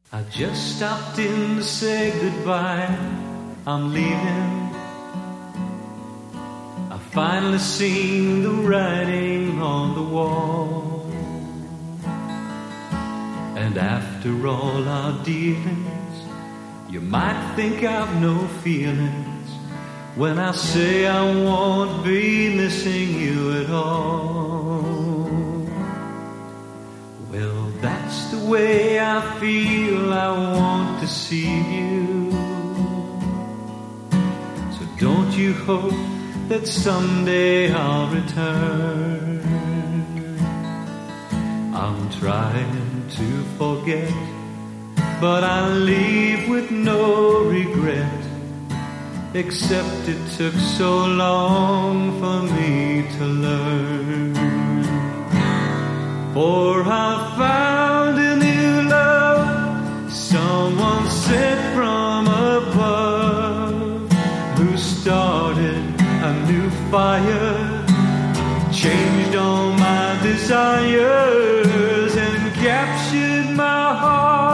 I just stopped in to say goodbye. I'm leaving. I've finally seen the writing on the wall. And after all our dealings, you might think I've no feelings when I say I won't be missing you at all. Well, that's the way I feel. I want to see you. So don't you hope that someday I'll return. I'm trying to forget, but I leave with no regret, except it took so long for me to learn. For I found a new love, someone sent from above, who started a new fire, changed all my desires, and captured my heart.